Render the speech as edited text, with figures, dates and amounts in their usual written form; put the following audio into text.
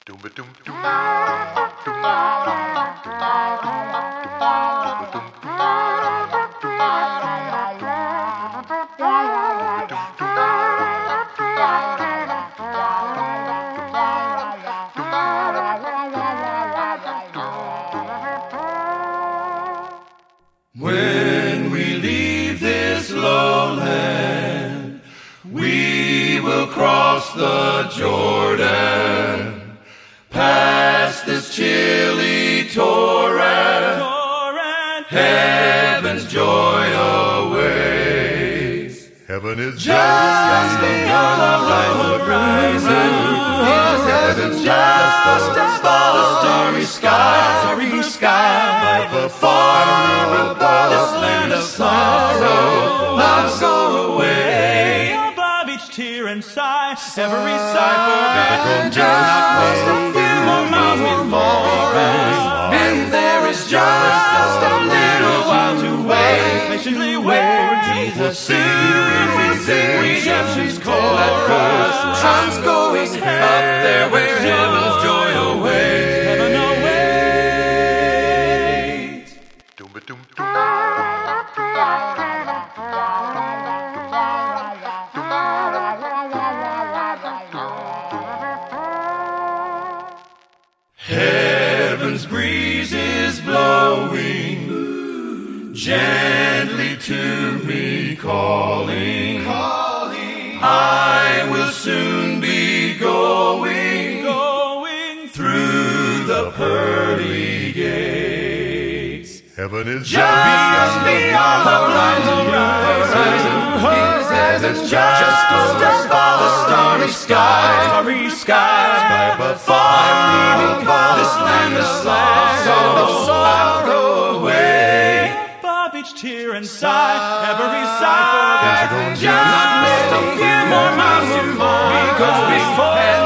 When we leave this lowland, we will cross the Jordan, past this chilly torrent, heaven's joy awaits. Heaven is Just beyond the horizon, heaven is just above the starry sky, far above this land of sorrow, not go away. Above each tear and sigh, every sigh forgotten, Just a few more miles before us, and there is just a little while to wait. patiently wait for Jesus. Soon redemption's call at us, sun's going up there where heaven's joy awaits. Heaven awaits. Heaven's breeze is blowing gently to me, calling. I will soon be going through the pearly gates. Heaven is Just beyond the horizon, heaven's just above the starry sky, far above this land of sorrow away. Above each tear and sigh, every sigh forgotten, Just a few more miles to fall, because before